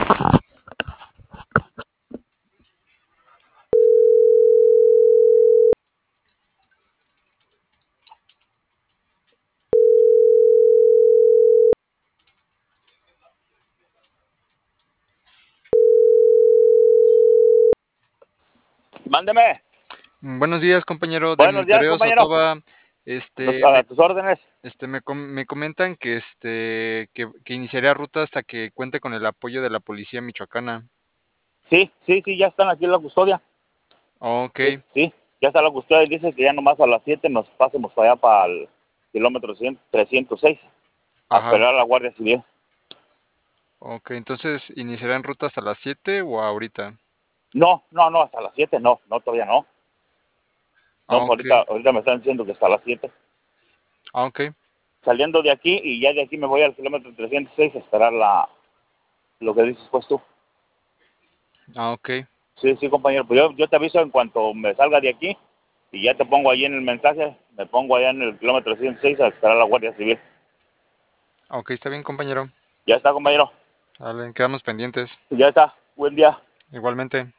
Mándeme. Buenos días, compañero de Buenos días, Monitoreo compañero. Sotoba. A tus órdenes. Me comentan que que iniciaría ruta hasta que cuente con el apoyo de la policía michoacana. Sí, sí, sí, ya están aquí en la custodia. Ok, Sí, sí, ya está la custodia y dice que ya nomás a las 7 nos pasemos para allá para el kilómetro 306 a ajá. esperar a la Guardia Civil. Ok, entonces iniciarán ruta hasta las 7 o ahorita. No, no, no, hasta las 7 no, no, todavía no. No, Ok, ahorita me están diciendo que hasta las 7. ok, Saliendo de aquí y ya de aquí me voy al kilómetro 306 a esperar lo que dices pues tú. ok. Sí, sí, compañero, pues yo te aviso en cuanto me salga de aquí y ya te pongo ahí en el mensaje, me pongo allá en el kilómetro 306 a esperar a la Guardia Civil. Ok, está bien, compañero. Ya está, compañero. Vale, quedamos pendientes. Ya está. Buen día. Igualmente.